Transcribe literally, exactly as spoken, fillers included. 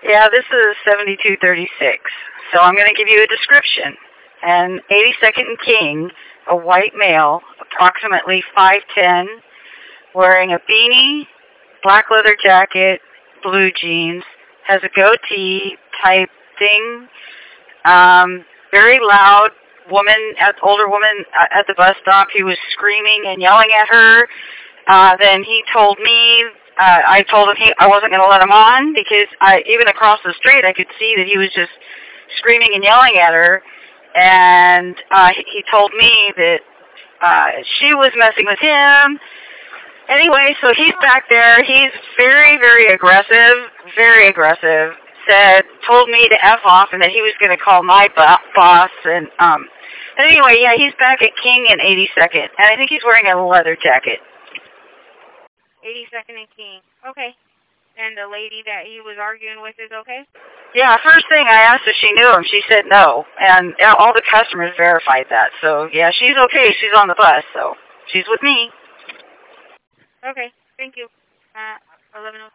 Yeah, this is seventy-two thirty-six. So I'm going to give you a description. An eighty-second and King, a white male, approximately five ten, wearing a beanie, black leather jacket, blue jeans, has a goatee type thing, um, very loud woman, at, older woman at the bus stop. He was screaming and yelling at her. Uh, then he told me, uh, I told him he, I wasn't going to let him on because I, even across the street I could see that he was just screaming and yelling at her. And uh, he, he told me that uh, she was messing with him. Anyway, so he's back there. He's very, very aggressive, very aggressive. Said, told me to F off and that he was going to call my bo- boss. And um, but anyway, yeah, he's back at King and eighty-second. And I think he's wearing a leather jacket. eighty-second and King. Okay. And the lady that he was arguing with is okay? Yeah, first thing I asked if she knew him. She said no. And all the customers verified that. So, yeah, she's okay. She's on the bus, so she's with me. Okay. Thank you. Uh, eleven oh